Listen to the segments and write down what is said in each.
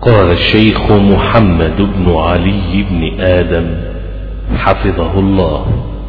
قال الشيخ محمد بن علي بن آدم حفظه الله: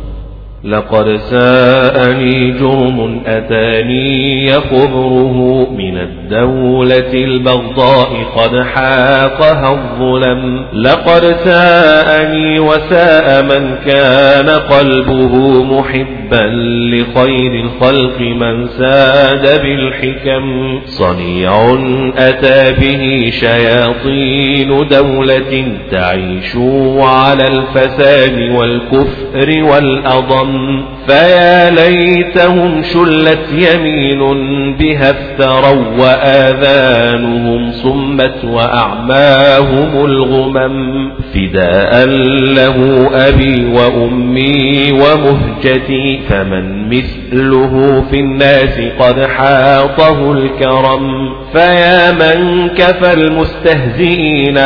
لقد ساءني جرم أتاني خبره من الدولة البغضاء قد حاقها الظلم. لقد ساءني وساء من كان قلبه محبا لخير الخلق من ساد بالحكم. صنيع أتى به شياطين دولة تعيش على الفساد والكفر والأضم. فيا ليتهم شلت يمين بها افتروا وآذانهم صمت وأعماهم الغمم. فداء له أبي وأمي ومهجتي فمن مثله في الناس قد حاطه الكرم. فيا من كفى المستهزئين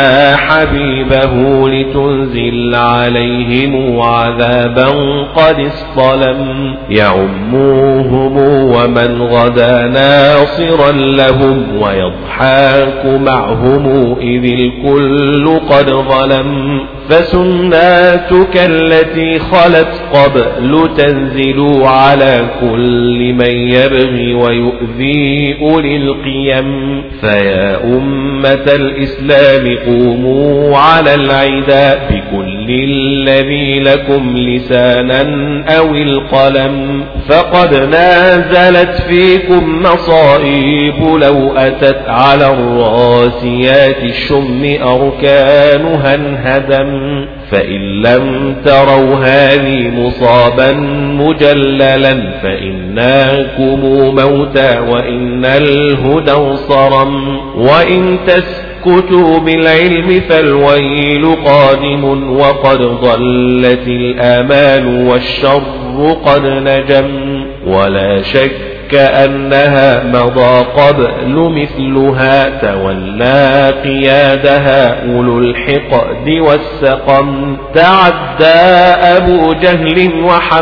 حبيبه لتنزل عليهم عذابا قد اصطلم. يعموهم ومن غدا ناصرا لهم ويضحك معهم إذ الكل قد ظلم. فسناتك التي خلت قبل تنزل على كل من يبغي ويؤذي أولي القيم. فيا أمة الإسلام قوموا على العداء بكل الذي لكم لسانا أو القلم. فقد نازلت فيكم مصائب لو أتت على الراسيات الشم أركانها انهدم. فإن لم تروا هذه مصابا مجللا فإناكم موتى وإن الهدى انصرم. وإن تسكتوا بالعلم فالويل قادم وقد ضلت الآمال والشر قد نجم. ولا شك كأنها مضى قبل مثلها تولى قيادها أولو الحقد والسقم. تعدى أبو جهل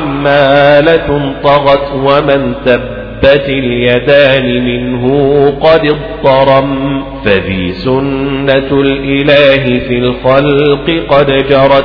وحمالة طغت ومن تبت اليدان منه قد اضطرم. فذي سنة الإله في الخلق قد جرت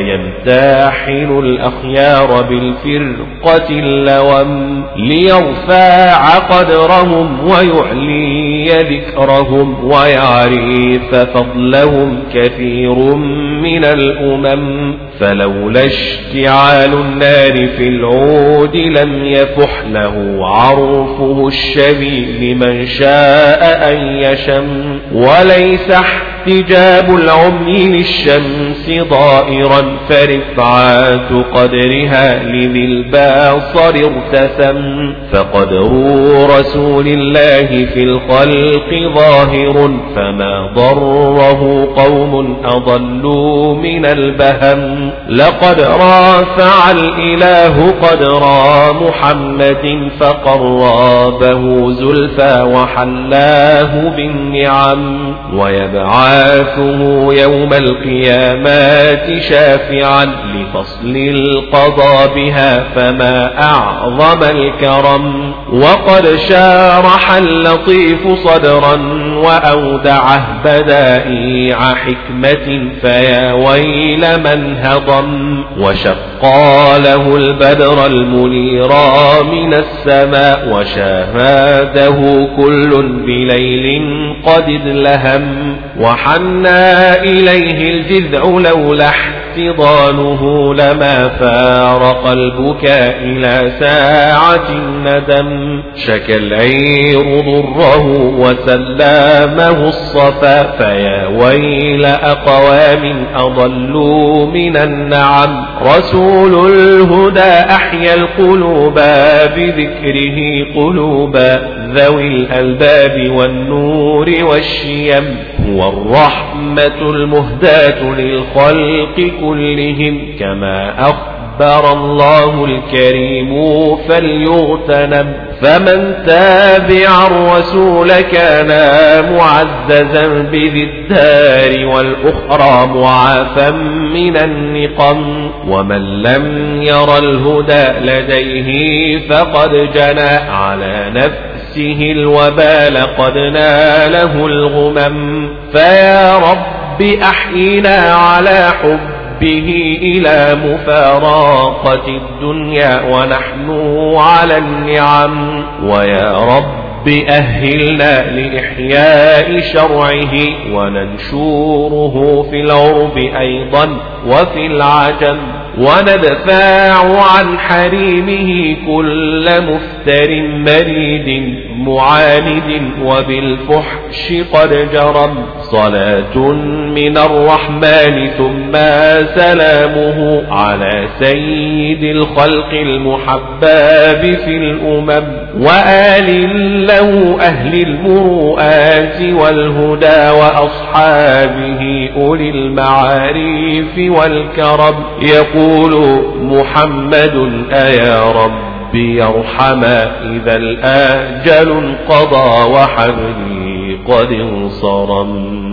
فيمتحن الأخيار بالفرقة اللوم. ليرفع قدرهم ويعلي ذكرهم ويعرف فضلهم كثير من الأمم. فلولا اشتعال النار في العود لم يفح له عرفه الشبي لمن شاء أن يشم. وليس احتجاب العمي للشمس ضائرا فرفعات قدرها لذي الباصر ارتسم. فقدر رسول الله في الخلق ظاهر فما ضره قوم أضلوا من البهم. لقد رافع الإله قدر محمد فقربه زلفى وحلاه بالنعم. ويبعثه يوم القيامات شافعا لفصل القضاء بها فما أعظم الكرم. وقد شارح اللطيف صدرا وأودعه بدائع حكمة فيا ويل من هضم. وشقى له البدر المنير من السماء وشاهده كل بليل قد ادلهم. وحنى إليه الجذع لولا احتضانه لما فارق البكاء إلى ساعة الندم. شكى العير ضره وسلامه الصفا فيا ويل أقوام أضلوا من النعم. رسول الهدى أحيا القلوب بذكره قلوبا ذوي الألباب والنور والشيم. هو الرحمة المهداة للخلق كلهم كما أخبر الله الكريم فليغتنم. فمن تابع الرسول كان معززا بذي الدار والأخرى معافا من النقم. ومن لم ير الهدى لديه فقد جنى على نفسه نفسه الوبال قد ناله الغمم. فيا رب أحينا على حبه إلى مفارقة الدنيا ونحن على النعم. ويا رب أهلنا لإحياء شرعه وننشوره في العرب أيضا وفي العجم. وندفع عن حريمه كل مفتر مريد معاند وبالفحش قد جرم. صلاة من الرحمن ثم سلامه على سيد الخلق المحباب في الأمم. وآل له أهل المروءات والهدى وأصحابه أولي المعارف والكرم. يقول محمد أيا ربي ارحما إذا الآجل انقضى وحبلي قد انصرم.